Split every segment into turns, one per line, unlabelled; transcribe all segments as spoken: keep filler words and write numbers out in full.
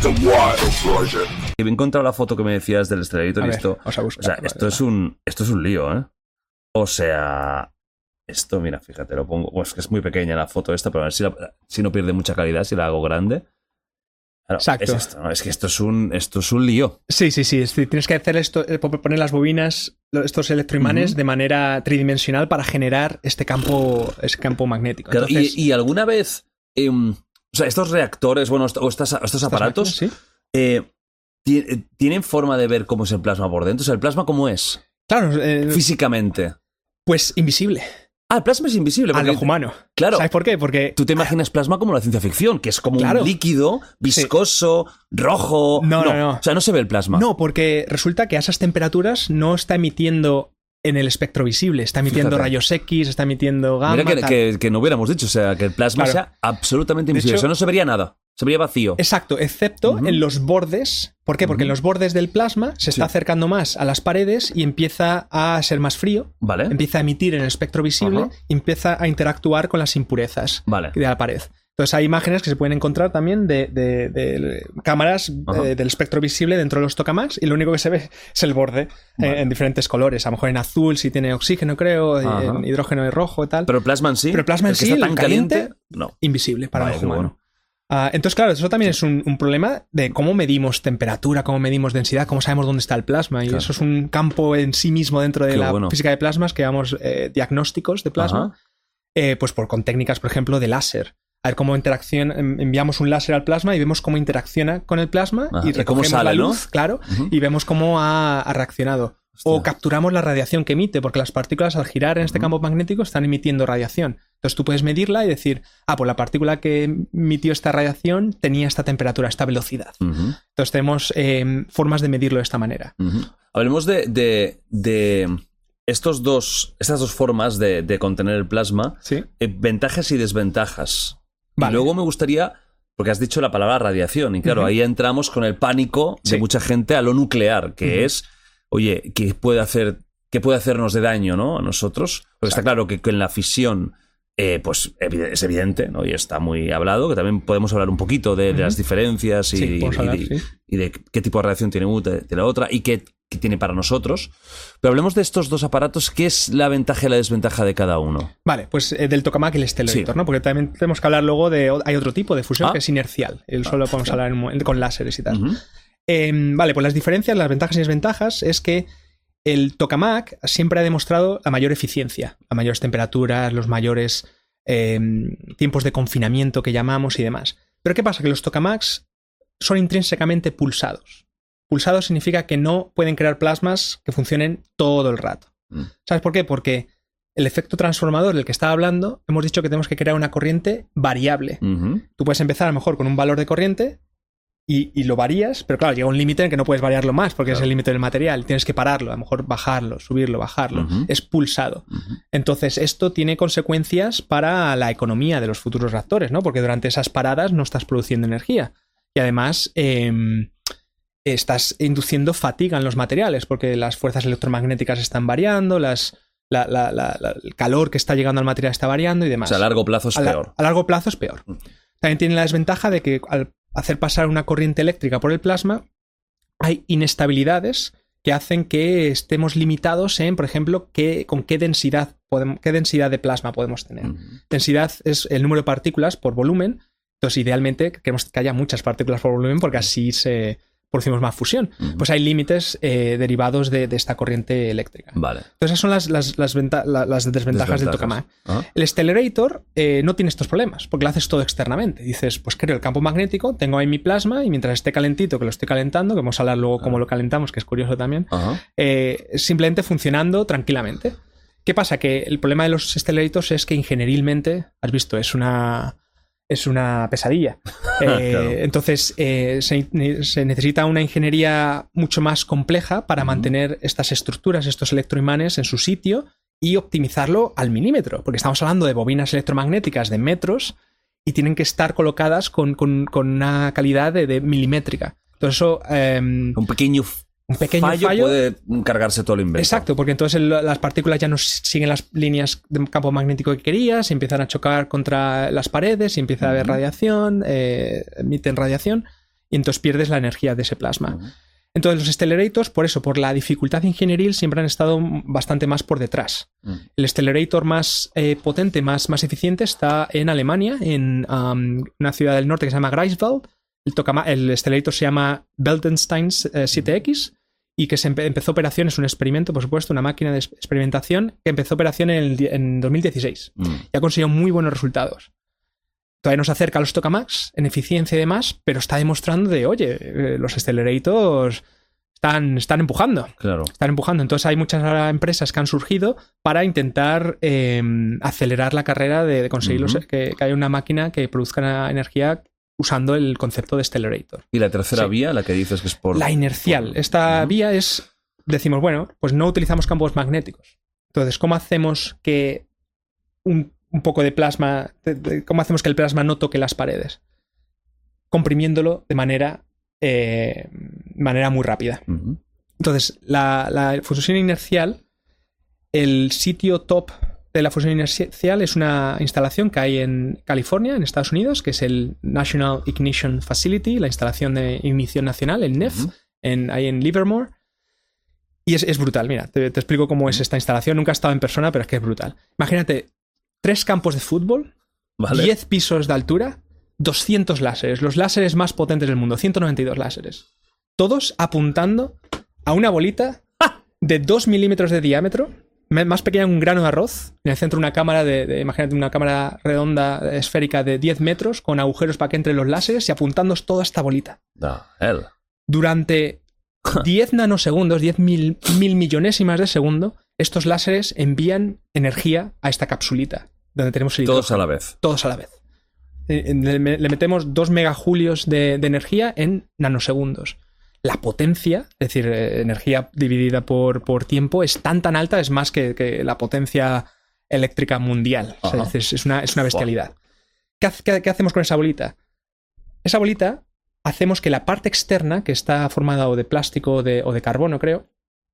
He encontrado la foto que me decías del Stellarator y
ver,
esto.
vamos a buscar,
O sea,
vale,
esto
vale.
es un. Esto es un lío, ¿eh? O sea. Esto, mira, fíjate, lo pongo. Pues que es muy pequeña la foto esta, pero a ver si, la- si no pierde mucha calidad, si la hago grande. Claro,
Exacto.
Es esto, ¿no? Es que esto es un. Esto es un lío.
Sí, sí, sí. Es decir, tienes que hacer esto, eh, poner las bobinas, lo- estos electroimanes
Ujú.
de manera tridimensional para generar este campo, este campo magnético.
Claro, y-
Entonces,
y, alguna vez. eh, o sea, estos reactores, bueno, est- o estas- estos
estas
aparatos.
máquinas, ¿sí?
eh, ti- eh, ¿Tienen forma de ver cómo es el plasma por dentro? O sea, ¿el plasma cómo es?
Claro, eh,
Físicamente.
pues invisible
Ah, el plasma es invisible.
al
Porque,
ojo humano.
claro,
¿Sabes por qué? Porque
tú te imaginas plasma como la ciencia ficción, que es como
Claro.
un líquido viscoso, rojo.
No, no, no.
O sea, no se ve el plasma.
no, porque resulta que a esas temperaturas no está emitiendo en el espectro visible, está emitiendo
Fíjate.
rayos X, está emitiendo gamma.
Mira que,
tal.
que- que no hubiéramos dicho, o sea, que el plasma
Claro.
sea absolutamente
De
invisible.
hecho-
o sea, no se vería nada. Se vería vacío.
Exacto, excepto
Ujú.
en los bordes. ¿Por qué? Porque
Ujú.
en los bordes del plasma se está
Sí.
acercando más a las paredes y empieza a ser más frío,
Vale.
empieza a emitir en el espectro visible
Ajá.
y empieza a interactuar con las impurezas
Vale.
de la pared. Entonces hay imágenes que se pueden encontrar también de, de- de cámaras
Ajá.
eh, del espectro visible dentro de los tokamaks y lo único que se ve es el borde eh,
Vale.
en diferentes colores. A lo mejor en azul si tiene oxígeno, creo,
Ajá.
en hidrógeno y rojo y tal.
Pero el plasma en sí.
Pero el plasma en
que
sí,
está
el
tan caliente.
caliente,
No.
Invisible para
Vale,
el
qué
ojo humano.
bueno.
Ah, entonces, claro, eso también es un, un problema de cómo medimos temperatura, cómo medimos densidad, cómo sabemos dónde está el plasma. Y
Claro.
eso es un campo en sí mismo dentro de
Qué
la
bueno.
física de plasmas que llamamos eh, diagnósticos de plasma,
Ajá.
eh, pues por, con técnicas, por ejemplo, de láser. A ver cómo interacciona, en- enviamos un láser al plasma y vemos cómo interacciona con el plasma
Ajá.
y
Y cómo
recogemos
sale,
la
¿no?
luz, claro,
Ujú.
y vemos cómo ha, ha reaccionado. O
Hostia.
capturamos la radiación que emite, porque las partículas al girar en este
Ujú.
campo magnético están emitiendo radiación. Entonces tú puedes medirla y decir, ah, pues la partícula que emitió esta radiación tenía esta temperatura, esta velocidad.
Ujú.
Entonces tenemos eh, formas de medirlo de esta manera.
Ujú. Hablemos de, de, de estos dos, estas dos formas de, de contener el plasma,
¿Sí?
eh, ventajas y desventajas.
Vale.
Y luego me gustaría, porque has dicho la palabra radiación, y claro,
Ujú.
ahí entramos con el pánico de
Sí.
mucha gente a lo nuclear, que
Ujú.
es, oye, ¿qué puede hacer, qué puede hacernos de daño, ¿no? A nosotros. Porque está
Exacto.
claro que, que en la fisión, eh, pues evi- es evidente, ¿no? Y está muy hablado, que también podemos hablar un poquito de, de
Ujú.
las diferencias y,
Sí, podemos
y-
hablar,
y-
sí.
y de qué tipo de radiación tiene una de la otra y qué, qué tiene para nosotros. Pero hablemos de estos dos aparatos, ¿qué es la ventaja y la desventaja de cada uno?
Vale, pues eh, del tokamak y el Stellarator,
Sí.
¿no? Porque también tenemos que hablar luego de... Hay otro tipo de fusión
Ah.
que es inercial. El solo podemos hablar en un momento con láseres y tal.
Ujú.
Eh, vale, pues las diferencias, las ventajas y desventajas es que el tokamak siempre ha demostrado la mayor eficiencia, las mayores temperaturas, los mayores eh, tiempos de confinamiento que llamamos y demás. Pero ¿qué pasa? Que los tokamaks son intrínsecamente pulsados. Pulsados significa que no pueden crear plasmas que funcionen todo el rato.
Mm.
¿Sabes por qué? Porque el efecto transformador del que estaba hablando, hemos dicho que tenemos que crear una corriente variable.
Ujú.
Tú puedes empezar a lo mejor con un valor de corriente y, y lo varías, pero claro, llega un límite en que no puedes variarlo más porque
Claro.
es el límite del material. Tienes que pararlo, a lo mejor bajarlo, subirlo, bajarlo.
Ujú.
Es pulsado.
Ujú.
Entonces, esto tiene consecuencias para la economía de los futuros reactores, ¿no? Porque durante esas paradas no estás produciendo energía. Y además, eh, estás induciendo fatiga en los materiales porque las fuerzas electromagnéticas están variando, las, la- la- la- la- el calor que está llegando al material está variando y
O
demás.
sea, a largo plazo es
A la-
peor.
a largo plazo es peor. También tiene la desventaja de que al hacer pasar una corriente eléctrica por el plasma, hay inestabilidades que hacen que estemos limitados en, por ejemplo, qué, con qué densidad, podemos, qué densidad de plasma podemos tener.
Ujú.
Densidad es el número de partículas por volumen. Entonces, idealmente, queremos que haya muchas partículas por volumen porque así se producimos más fusión.
Ujú.
Pues hay límites eh, derivados de, de esta corriente eléctrica.
Vale.
Entonces, esas son las, las, las, venta- la- las desventajas, del tokamak.
Ah.
El Stellarator eh, no tiene estos problemas porque lo haces todo externamente. Dices, pues creo el campo magnético, tengo ahí mi plasma y mientras esté calentito, que lo estoy calentando, que vamos a hablar luego cómo lo calentamos, que es curioso también,
Ajá.
eh, simplemente funcionando tranquilamente. ¿Qué pasa? Que el problema de los Stellarators es que ingenierilmente, has visto, es una, es una pesadilla. Eh,
Claro.
Entonces, eh, se, se necesita una ingeniería mucho más compleja para
Ujú.
mantener estas estructuras, estos electroimanes en su sitio y optimizarlo al milímetro, porque estamos hablando de bobinas electromagnéticas de metros y tienen que estar colocadas con, con- con una calidad de, de milimétrica. Entonces eso... eh,
Un pequeño,
Un pequeño
fallo,
fallo.
puede cargarse todo el invento.
Exacto, porque entonces el- las partículas ya no siguen las líneas de campo magnético que querías, se empiezan a chocar contra las paredes y empieza a haber
Ujú.
radiación, eh, emiten radiación y entonces pierdes la energía de ese plasma.
Uh-huh.
Entonces los accelerators, por eso, por la dificultad ingenieril, siempre han estado bastante más por detrás. Uh-huh. El accelerator más eh, potente, más, más eficiente, está en Alemania, en um, una ciudad del norte que se llama Greifswald. El, tocama- el accelerator se llama Beldenstein eh, siete X y que se empe- empezó operación, es un experimento, por supuesto, una máquina de experimentación que empezó operación en, el, en dos mil dieciséis. Uh-huh. Y ha conseguido muy buenos resultados. Todavía nos acerca a los tokamaks en eficiencia y demás, pero está demostrando de, oye, eh, los accelerators están, están empujando.
Claro. Están
empujando. Entonces hay muchas empresas que han surgido para intentar eh, acelerar la carrera de, de conseguir uh-huh. los, que, que haya una máquina que produzca energía usando el concepto de accelerator.
¿Y la tercera
sí.
vía, la que dices que es por...?
La inercial.
Por...
Esta uh-huh. vía es, decimos, bueno, pues no utilizamos campos magnéticos. Entonces, ¿cómo hacemos que un un poco de plasma, de, de, ¿cómo hacemos que el plasma no toque las paredes? Comprimiéndolo de manera, eh, manera muy rápida. Uh-huh. Entonces, la, la fusión inercial, el sitio top de la fusión inercial es una instalación que hay en California, en Estados Unidos, que es el National Ignition Facility, la instalación de ignición nacional, el N I F, uh-huh. en, ahí en Livermore. Y es, es brutal, mira, te, te explico cómo es esta instalación. Nunca he estado en persona, pero es que es brutal. Imagínate, tres campos de fútbol, vale. diez pisos de altura, doscientos láseres, los láseres más potentes del mundo, ciento noventa y dos láseres. Todos apuntando a una bolita de dos milímetros de diámetro, más pequeña que un grano de arroz, en el centro una cámara de, de imagínate una cámara redonda, esférica de diez metros, con agujeros para que entren los láseres y apuntando toda esta bolita.
The hell.
Durante diez nanosegundos, diez mil, mil millonésimas de segundo, estos láseres envían energía a esta capsulita, donde tenemos el
Todos a la vez.
Todos a la vez. Le, le metemos dos megajulios de, de energía en nanosegundos. La potencia, es decir, eh, energía dividida por, por tiempo, es tan tan alta, es más que, que la potencia eléctrica mundial. O sea, es, es, una, es una bestialidad. ¿Qué, qué, ¿Qué hacemos con esa bolita? Esa bolita hacemos que la parte externa, que está formada o de plástico o de, o de carbono, creo,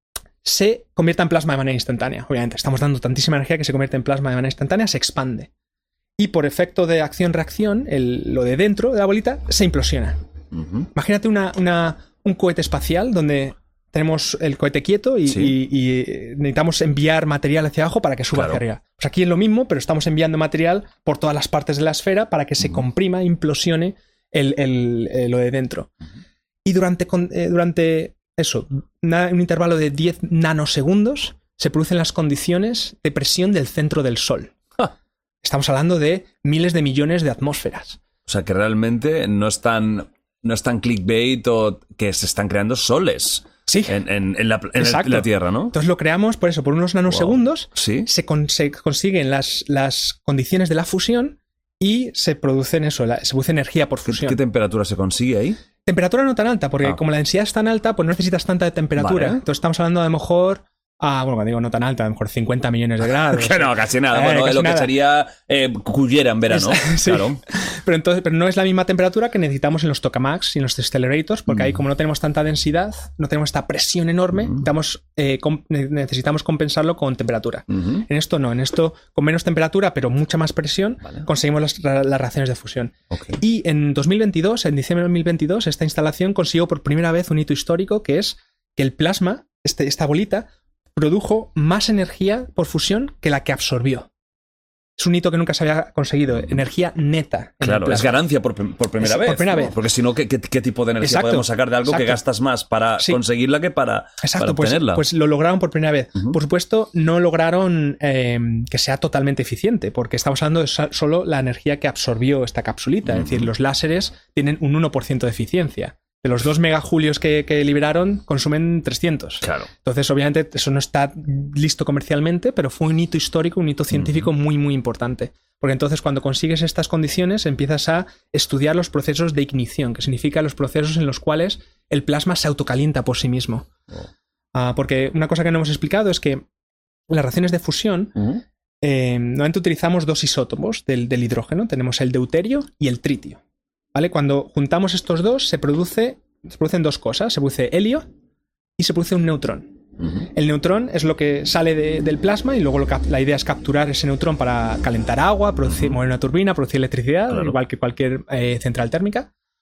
se convierta en plasma de manera instantánea. Obviamente, estamos dando tantísima energía que se convierte en plasma de manera instantánea, se expande. Y por efecto de acción-reacción, el, lo de dentro de la bolita se implosiona. Uh-huh. Imagínate una, una, un cohete espacial donde tenemos el cohete quieto y, sí. y, y necesitamos enviar material hacia abajo para que suba claro. hacia arriba. Pues aquí es lo mismo, pero estamos enviando material por todas las partes de la esfera para que se uh-huh. comprima, implosione el, el, el, lo de dentro. Uh-huh. Y durante... Eh, durante eso, una, un intervalo de diez nanosegundos se producen las condiciones de presión del centro del Sol. Ah. Estamos hablando de miles de millones de atmósferas.
O sea que realmente no es tan, no es tan clickbait o que se están creando soles
sí.
en, en, en, la, en, el, en la Tierra, ¿no?
Entonces lo creamos por eso, por unos nanosegundos
wow. ¿Sí?
se, con, se consiguen las, las condiciones de la fusión y se producen eso, la, se produce energía por fusión.
¿Qué, qué temperatura se consigue ahí?
Temperatura no tan alta, porque ah. como la densidad es tan alta, pues no necesitas tanta de temperatura. Vale. Entonces estamos hablando a lo mejor... Ah, bueno, cuando digo no tan alta, a lo mejor cincuenta millones de grados.
Que no, casi nada.
Eh,
bueno,
casi
lo
nada.
que sería eh, Cullera en verano.
Es, sí. Claro. Pero, entonces, pero no es la misma temperatura que necesitamos en los tokamaks y en los accelerators, porque mm. ahí como no tenemos tanta densidad, no tenemos esta presión enorme, mm. necesitamos, eh, com- necesitamos compensarlo con temperatura. Mm-hmm. En esto no, en esto con menos temperatura, pero mucha más presión, vale. conseguimos las, las reacciones de fusión. Okay. Y en dos mil veintidós, en diciembre de dos mil veintidós, esta instalación consiguió por primera vez un hito histórico, que es que el plasma, este, esta bolita, produjo más energía por fusión que la que absorbió. Es un hito que nunca se había conseguido. Energía neta.
Claro, es ganancia por, por primera
es
vez.
Por primera
¿no?
vez.
Porque si no, ¿qué, qué, qué tipo de energía Exacto. podemos sacar de algo Exacto. que gastas más para sí. conseguirla que para,
Exacto,
para
pues,
obtenerla?
Pues lo lograron por primera vez. Uh-huh. Por supuesto, no lograron eh, que sea totalmente eficiente, porque estamos hablando de solo la energía que absorbió esta capsulita. Uh-huh. Es decir, los láseres tienen un uno por ciento de eficiencia. De los dos megajulios que, que liberaron, consumen trescientos.
Claro.
Entonces, obviamente, eso no está listo comercialmente, pero fue un hito histórico, un hito científico uh-huh. muy, muy importante. Porque entonces, cuando consigues estas condiciones, empiezas a estudiar los procesos de ignición, que significa los procesos en los cuales el plasma se autocalienta por sí mismo. Oh. Uh, porque una cosa que no hemos explicado es que en las reacciones de fusión, uh-huh. eh, normalmente utilizamos dos isótopos del, del hidrógeno. Tenemos el deuterio y el tritio. ¿Vale? Cuando juntamos estos dos se, produce, se producen dos cosas. Se produce helio y se produce un neutrón. Uh-huh. El neutrón es lo que sale de, del plasma y luego lo que, la idea es capturar ese neutrón para calentar agua, producir, uh-huh. mover una turbina, producir electricidad, claro. igual que cualquier eh, central térmica.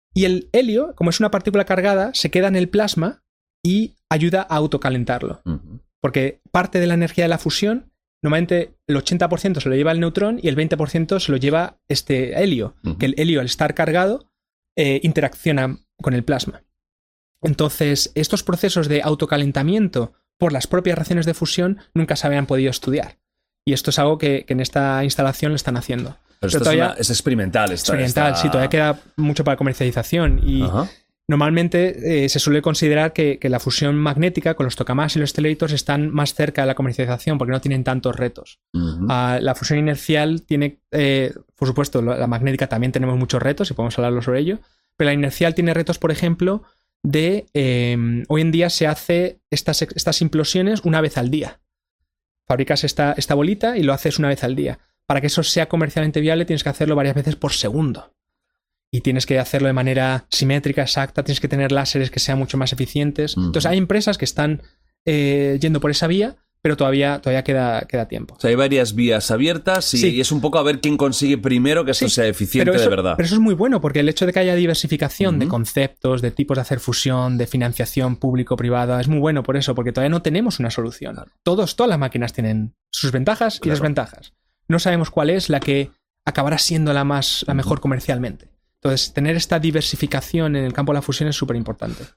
Y el helio, como es una partícula cargada, se queda en el plasma y ayuda a autocalentarlo.
Uh-huh.
Porque parte de la energía de la fusión, normalmente el ochenta por ciento se lo lleva el neutrón y el veinte por ciento se lo lleva este helio. Uh-huh. Que el helio, al estar cargado, eh, interacciona con el plasma. Entonces, estos procesos de autocalentamiento por las propias reacciones de fusión nunca se habían podido estudiar. Y esto es algo que, que en esta instalación lo están haciendo.
Pero, Pero esto todavía, es, una, es experimental. Esta,
experimental,
esta...
sí, todavía queda mucho para comercialización. Y uh-huh. normalmente eh, se suele considerar que, que la fusión magnética con los tokamaks y los stellations están más cerca de la comercialización porque no tienen tantos retos. Uh-huh. Uh, la fusión inercial tiene, eh, por supuesto, la magnética también tenemos muchos retos y podemos hablarlo sobre ello, pero la inercial tiene retos, por ejemplo, de eh, hoy en día se hace estas, estas implosiones una vez al día. Fabricas esta, esta bolita y lo haces una vez al día. Para que eso sea comercialmente viable tienes que hacerlo varias veces por segundo. Y tienes que hacerlo de manera simétrica, exacta, tienes que tener láseres que sean mucho más eficientes. Uh-huh. Entonces hay empresas que están eh, yendo por esa vía, pero todavía, todavía queda, queda tiempo.
O sea, hay varias vías abiertas y, sí. y es un poco a ver quién consigue primero que esto sí, sea eficiente
eso,
de verdad.
Pero eso es muy bueno, porque el hecho de que haya diversificación uh-huh. de conceptos, de tipos de hacer fusión, de financiación público-privada, es muy bueno por eso, porque todavía no tenemos una solución. Claro. Todos, todas las máquinas tienen sus ventajas claro. y desventajas. No sabemos cuál es la que acabará siendo la, más, la mejor uh-huh. comercialmente. Entonces, tener esta diversificación en el campo de la fusión es súper importante.